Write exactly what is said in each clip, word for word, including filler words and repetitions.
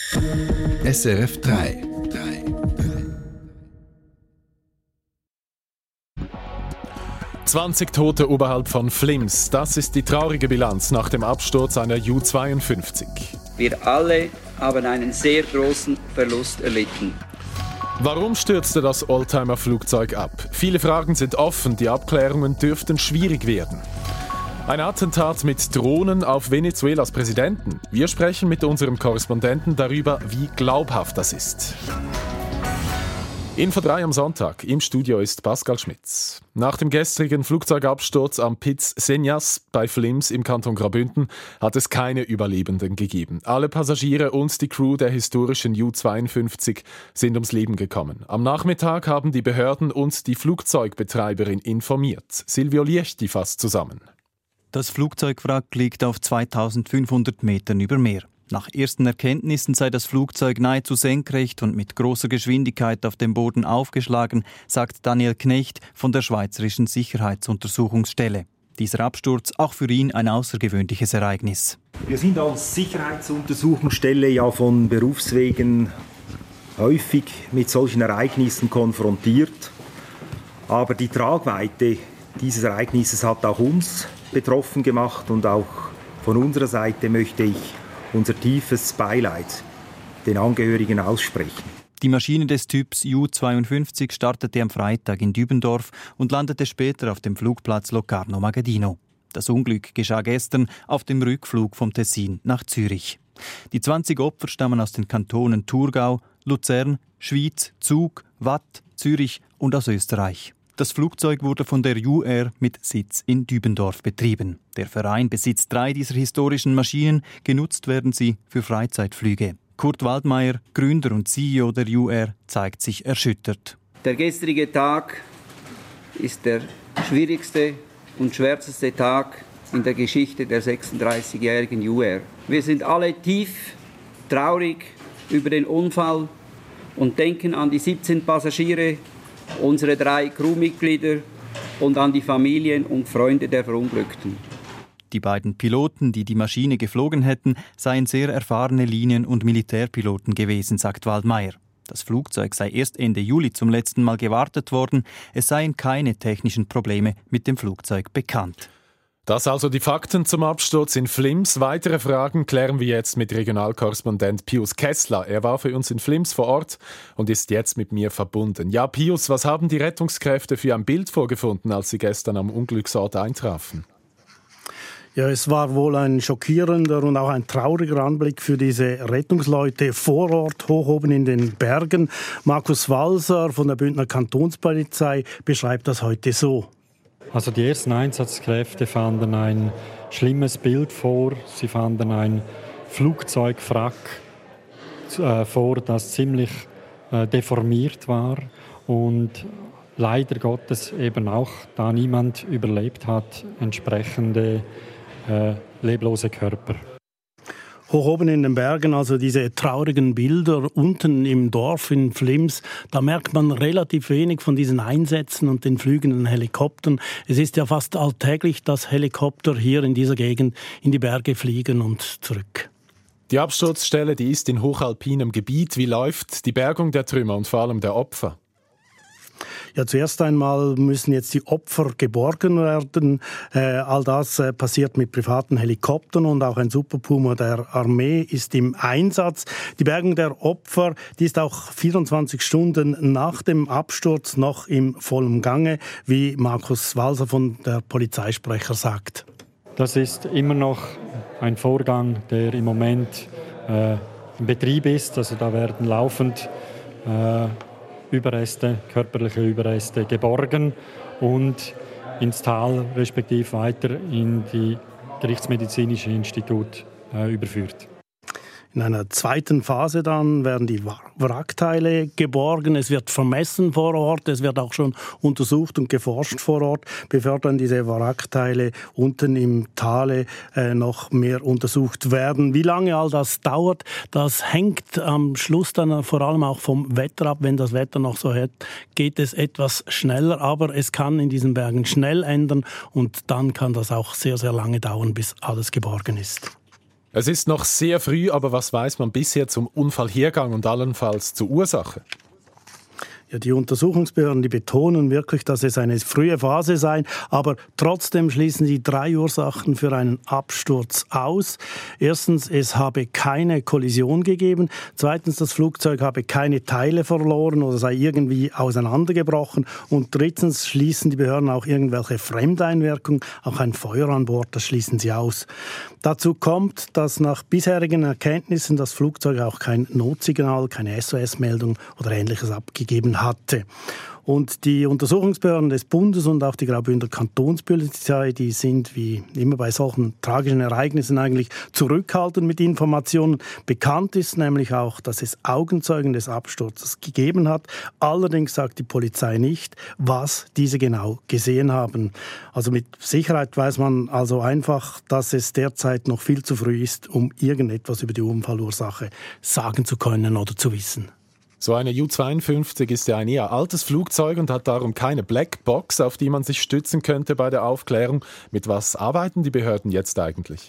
S R F drei. zwanzig Tote oberhalb von Flims. Das ist die traurige Bilanz nach dem Absturz einer Ju zweiundfünfzig. Wir alle haben einen sehr großen Verlust erlitten. Warum stürzte das Oldtimer-Flugzeug ab? Viele Fragen sind offen, die Abklärungen dürften schwierig werden. Ein Attentat mit Drohnen auf Venezuelas Präsidenten. Wir sprechen mit unserem Korrespondenten darüber, wie glaubhaft das ist. Info drei am Sonntag. Im Studio ist Pascal Schmitz. Nach dem gestrigen Flugzeugabsturz am Piz Senjas bei Flims im Kanton Graubünden hat es keine Überlebenden gegeben. Alle Passagiere und die Crew der historischen Ju zweiundfünfzig sind ums Leben gekommen. Am Nachmittag haben die Behörden und die Flugzeugbetreiberin informiert. Silvio Liechti fasst zusammen. Das Flugzeugwrack liegt auf zweitausendfünfhundert Metern über Meer. Nach ersten Erkenntnissen sei das Flugzeug nahezu senkrecht und mit großer Geschwindigkeit auf dem Boden aufgeschlagen, sagt Daniel Knecht von der Schweizerischen Sicherheitsuntersuchungsstelle. Dieser Absturz auch für ihn ein außergewöhnliches Ereignis. Wir sind als Sicherheitsuntersuchungsstelle ja von Berufswegen häufig mit solchen Ereignissen konfrontiert. Aber die Tragweite dieses Ereignisses hat auch uns betroffen gemacht und auch von unserer Seite möchte ich unser tiefes Beileid den Angehörigen aussprechen. Die Maschine des Typs Ju zweiundfünfzig startete am Freitag in Dübendorf und landete später auf dem Flugplatz Locarno Magadino. Das Unglück geschah gestern auf dem Rückflug vom Tessin nach Zürich. Die zwanzig Opfer stammen aus den Kantonen Thurgau, Luzern, Schwyz, Zug, Waadt, Zürich und aus Österreich. Das Flugzeug wurde von der Ju Air mit Sitz in Dübendorf betrieben. Der Verein besitzt drei dieser historischen Maschinen, genutzt werden sie für Freizeitflüge. Kurt Waldmeier, Gründer und C E O der Ju Air, zeigt sich erschüttert. Der gestrige Tag ist der schwierigste und schwärzeste Tag in der Geschichte der sechsunddreißigjährigen Ju Air. Wir sind alle tief traurig über den Unfall und denken an die siebzehn Passagiere, unsere drei Crewmitglieder und an die Familien und Freunde der Verunglückten. Die beiden Piloten, die die Maschine geflogen hätten, seien sehr erfahrene Linien- und Militärpiloten gewesen, sagt Waldmeier. Das Flugzeug sei erst Ende Juli zum letzten Mal gewartet worden. Es seien keine technischen Probleme mit dem Flugzeug bekannt. Das also die Fakten zum Absturz in Flims. Weitere Fragen klären wir jetzt mit Regionalkorrespondent Pius Kessler. Er war für uns in Flims vor Ort und ist jetzt mit mir verbunden. Ja, Pius, was haben die Rettungskräfte für ein Bild vorgefunden, als sie gestern am Unglücksort eintrafen? Ja, es war wohl ein schockierender und auch ein trauriger Anblick für diese Rettungsleute vor Ort, hoch oben in den Bergen. Markus Walser von der Bündner Kantonspolizei beschreibt das heute so. Also die ersten Einsatzkräfte fanden ein schlimmes Bild vor. Sie fanden ein Flugzeugwrack äh, vor, das ziemlich äh, deformiert war und leider Gottes eben auch, da niemand überlebt hat, entsprechende äh, leblose Körper. Hoch oben in den Bergen, also diese traurigen Bilder unten im Dorf in Flims, da merkt man relativ wenig von diesen Einsätzen und den fliegenden Helikoptern. Es ist ja fast alltäglich, dass Helikopter hier in dieser Gegend in die Berge fliegen und zurück. Die Absturzstelle, die ist in hochalpinem Gebiet. Wie läuft die Bergung der Trümmer und vor allem der Opfer? Ja, zuerst einmal müssen jetzt die Opfer geborgen werden. Äh, all das äh, passiert mit privaten Helikoptern und auch ein Super Puma der Armee ist im Einsatz. Die Bergung der Opfer, die ist auch vierundzwanzig Stunden nach dem Absturz noch im vollen Gange, wie Markus Walser von der Polizeisprecher sagt. Das ist immer noch ein Vorgang, der im Moment äh, in Betrieb ist. Also da werden laufend äh, Überreste, körperliche Überreste geborgen und ins Tal respektive weiter in die Gerichtsmedizinische Institut äh, überführt. In einer zweiten Phase dann werden die Wrackteile geborgen. Es wird vermessen vor Ort. Es wird auch schon untersucht und geforscht vor Ort, bevor dann diese Wrackteile unten im Tale äh, noch mehr untersucht werden. Wie lange all das dauert, das hängt am Schluss dann vor allem auch vom Wetter ab. Wenn das Wetter noch so hält, geht es etwas schneller. Aber es kann in diesen Bergen schnell ändern und dann kann das auch sehr, sehr lange dauern, bis alles geborgen ist. Es ist noch sehr früh, aber was weiß man bisher zum Unfallhergang und allenfalls zur Ursache? Ja, die Untersuchungsbehörden, die betonen wirklich, dass es eine frühe Phase sei, aber trotzdem schließen sie drei Ursachen für einen Absturz aus. Erstens, es habe keine Kollision gegeben. Zweitens, das Flugzeug habe keine Teile verloren oder sei irgendwie auseinandergebrochen. Und drittens schließen die Behörden auch irgendwelche Fremdeinwirkung, auch ein Feuer an Bord, das schließen sie aus. Dazu kommt, dass nach bisherigen Erkenntnissen das Flugzeug auch kein Notsignal, keine S O S-Meldung oder Ähnliches abgegeben hatte. Und die Untersuchungsbehörden des Bundes und auch die Graubündner Kantonspolizei, die sind wie immer bei solchen tragischen Ereignissen eigentlich zurückhaltend mit Informationen. Bekannt ist nämlich auch, dass es Augenzeugen des Absturzes gegeben hat. Allerdings sagt die Polizei nicht, was diese genau gesehen haben. Also mit Sicherheit weiß man also einfach, dass es derzeit noch viel zu früh ist, um irgendetwas über die Unfallursache sagen zu können oder zu wissen. So eine U zweiundfünfzig ist ja ein eher altes Flugzeug und hat darum keine Blackbox, auf die man sich stützen könnte bei der Aufklärung. Mit was arbeiten die Behörden jetzt eigentlich?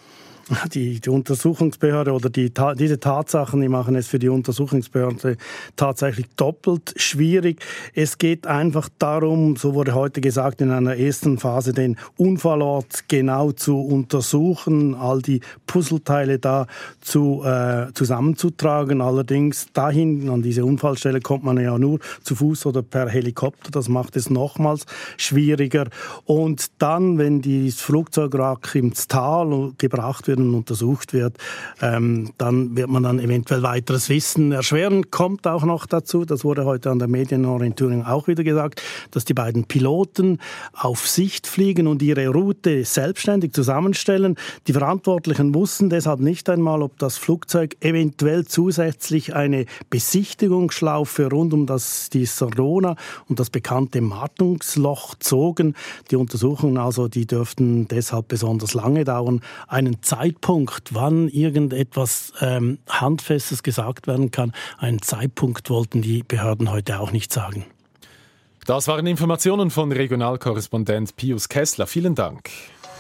Die, die Untersuchungsbehörde oder die, diese Tatsachen, die machen es für die Untersuchungsbehörde tatsächlich doppelt schwierig. Es geht einfach darum, so wurde heute gesagt, in einer ersten Phase den Unfallort genau zu untersuchen, all die Puzzleteile da zu, äh, zusammenzutragen. Allerdings dahin, an diese Unfallstelle, kommt man ja nur zu Fuß oder per Helikopter. Das macht es nochmals schwieriger. Und dann, wenn das Flugzeugwrack ins Tal gebracht wird, untersucht wird, ähm, dann wird man dann eventuell weiteres Wissen erschweren. Kommt auch noch dazu, das wurde heute an der Medienorientierung auch wieder gesagt, dass die beiden Piloten auf Sicht fliegen und ihre Route selbstständig zusammenstellen. Die Verantwortlichen wussten deshalb nicht einmal, ob das Flugzeug eventuell zusätzlich eine Besichtigungsschlaufe rund um das, die Sorona und das bekannte Martungsloch zogen. Die Untersuchungen also, die dürften deshalb besonders lange dauern. Einen Zeitpunkt, wann irgendetwas ähm, Handfestes gesagt werden kann, einen Zeitpunkt wollten die Behörden heute auch nicht sagen. Das waren Informationen von Regionalkorrespondent Pius Kessler. Vielen Dank.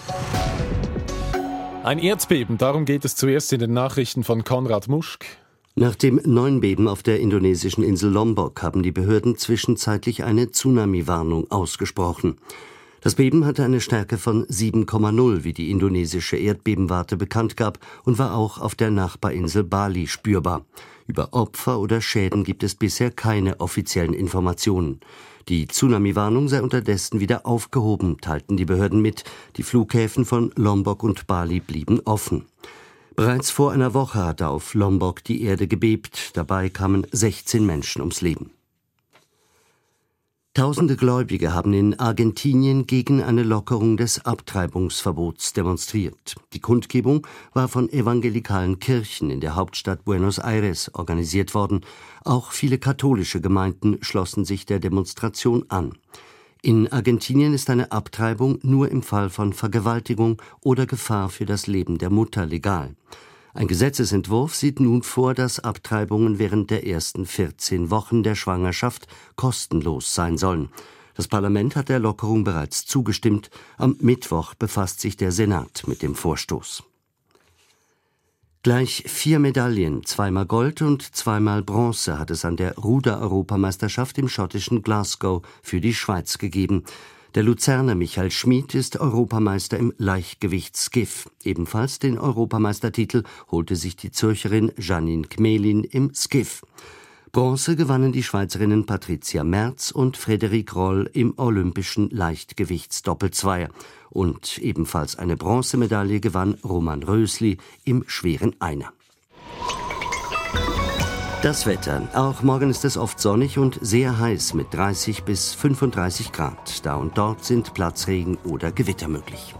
Ein Erdbeben, darum geht es zuerst in den Nachrichten von Konrad Muschk. Nach dem neuen Beben auf der indonesischen Insel Lombok haben die Behörden zwischenzeitlich eine Tsunami-Warnung ausgesprochen. Das Beben hatte eine Stärke von sieben Komma null, wie die indonesische Erdbebenwarte bekannt gab, und war auch auf der Nachbarinsel Bali spürbar. Über Opfer oder Schäden gibt es bisher keine offiziellen Informationen. Die Tsunami-Warnung sei unterdessen wieder aufgehoben, teilten die Behörden mit. Die Flughäfen von Lombok und Bali blieben offen. Bereits vor einer Woche hatte auf Lombok die Erde gebebt. Dabei kamen sechzehn Menschen ums Leben. Tausende Gläubige haben in Argentinien gegen eine Lockerung des Abtreibungsverbots demonstriert. Die Kundgebung war von evangelikalen Kirchen in der Hauptstadt Buenos Aires organisiert worden. Auch viele katholische Gemeinden schlossen sich der Demonstration an. In Argentinien ist eine Abtreibung nur im Fall von Vergewaltigung oder Gefahr für das Leben der Mutter legal. Ein Gesetzesentwurf sieht nun vor, dass Abtreibungen während der ersten vierzehn Wochen der Schwangerschaft kostenlos sein sollen. Das Parlament hat der Lockerung bereits zugestimmt. Am Mittwoch befasst sich der Senat mit dem Vorstoß. Gleich vier Medaillen, zweimal Gold und zweimal Bronze, hat es an der Ruder-Europameisterschaft im schottischen Glasgow für die Schweiz gegeben. Der Luzerner Michael Schmid ist Europameister im Leichtgewichts-Skiff. Ebenfalls den Europameistertitel holte sich die Zürcherin Janine Gmelin im Skiff. Bronze gewannen die Schweizerinnen Patricia Merz und Frédérique Roll im olympischen Leichtgewichts-Doppelzweier. Und ebenfalls eine Bronzemedaille gewann Roman Rösli im schweren Einer. Das Wetter. Auch morgen ist es oft sonnig und sehr heiß mit dreißig bis fünfunddreißig Grad. Da und dort sind Platzregen oder Gewitter möglich.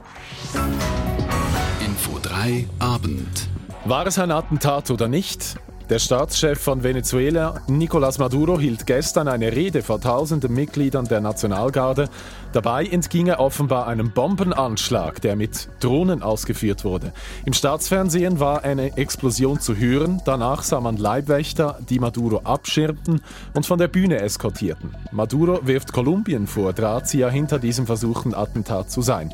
Info drei Abend. War es ein Attentat oder nicht? Der Staatschef von Venezuela, Nicolás Maduro, hielt gestern eine Rede vor tausenden Mitgliedern der Nationalgarde. Dabei entging er offenbar einem Bombenanschlag, der mit Drohnen ausgeführt wurde. Im Staatsfernsehen war eine Explosion zu hören. Danach sah man Leibwächter, die Maduro abschirmten und von der Bühne eskortierten. Maduro wirft Kolumbien vor, Drahtzieher hinter diesem versuchten Attentat zu sein.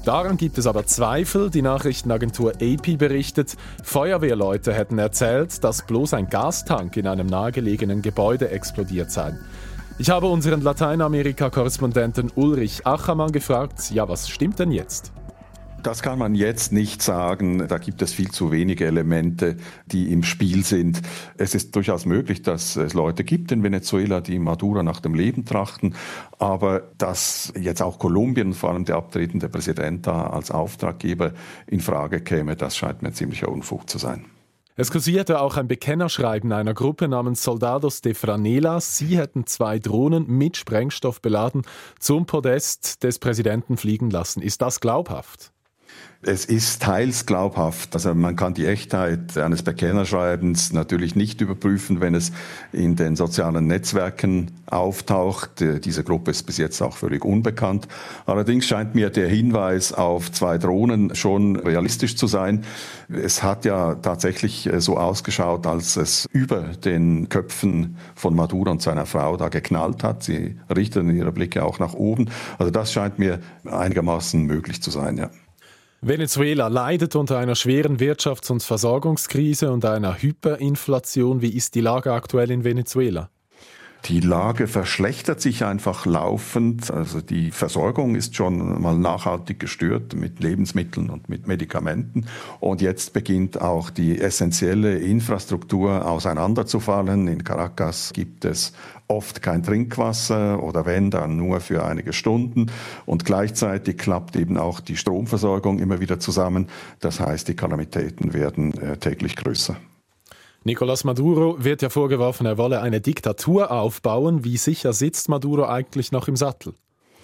Daran gibt es aber Zweifel. Die Nachrichtenagentur A P berichtet, Feuerwehrleute hätten erzählt, dass bloß ein Gastank in einem nahegelegenen Gebäude explodiert sei. Ich habe unseren Lateinamerika-Korrespondenten Ulrich Achermann gefragt, ja, was stimmt denn jetzt? Das kann man jetzt nicht sagen. Da gibt es viel zu wenige Elemente, die im Spiel sind. Es ist durchaus möglich, dass es Leute gibt in Venezuela, die Maduro nach dem Leben trachten. Aber dass jetzt auch Kolumbien, vor allem der abtretende Präsident da als Auftraggeber in Frage käme, das scheint mir ziemlicher Unfug zu sein. Es kursierte auch ein Bekennerschreiben einer Gruppe namens Soldados de Franela. Sie hätten zwei Drohnen mit Sprengstoff beladen zum Podest des Präsidenten fliegen lassen. Ist das glaubhaft? Es ist teils glaubhaft. Also man kann die Echtheit eines Bekennerschreibens natürlich nicht überprüfen, wenn es in den sozialen Netzwerken auftaucht. Diese Gruppe ist bis jetzt auch völlig unbekannt. Allerdings scheint mir der Hinweis auf zwei Drohnen schon realistisch zu sein. Es hat ja tatsächlich so ausgeschaut, als es über den Köpfen von Maduro und seiner Frau da geknallt hat. Sie richteten ihre Blicke auch nach oben. Also das scheint mir einigermaßen möglich zu sein, ja. Venezuela leidet unter einer schweren Wirtschafts- und Versorgungskrise und einer Hyperinflation. Wie ist die Lage aktuell in Venezuela? Die Lage verschlechtert sich einfach laufend. Also die Versorgung ist schon mal nachhaltig gestört mit Lebensmitteln und mit Medikamenten. Und jetzt beginnt auch die essentielle Infrastruktur auseinanderzufallen. In Caracas gibt es oft kein Trinkwasser oder wenn, dann nur für einige Stunden. Und gleichzeitig klappt eben auch die Stromversorgung immer wieder zusammen. Das heißt, die Kalamitäten werden äh, täglich größer. Nicolás Maduro wird ja vorgeworfen, er wolle eine Diktatur aufbauen. Wie sicher sitzt Maduro eigentlich noch im Sattel?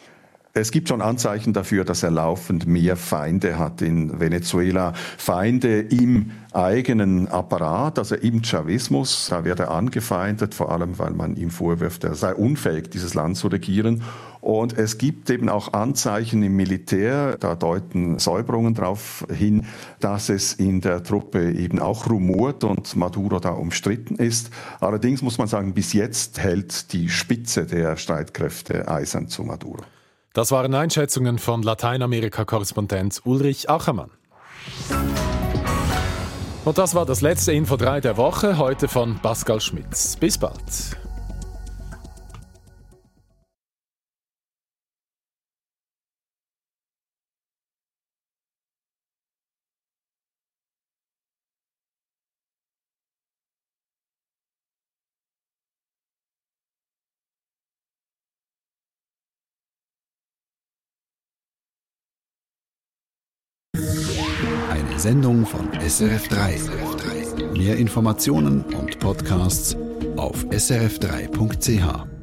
Es gibt schon Anzeichen dafür, dass er laufend mehr Feinde hat in Venezuela. Feinde im eigenen Apparat, also im Chavismus. Da wird er angefeindet, vor allem weil man ihm vorwirft, er sei unfähig, dieses Land zu regieren. Und es gibt eben auch Anzeichen im Militär, da deuten Säuberungen darauf hin, dass es in der Truppe eben auch rumort und Maduro da umstritten ist. Allerdings muss man sagen, bis jetzt hält die Spitze der Streitkräfte eisern zu Maduro. Das waren Einschätzungen von Lateinamerika-Korrespondent Ulrich Achermann. Und das war das letzte Info drei der Woche, heute von Pascal Schmitz. Bis bald. Eine Sendung von S R F drei. Mehr Informationen und Podcasts auf s r f drei punkt c h.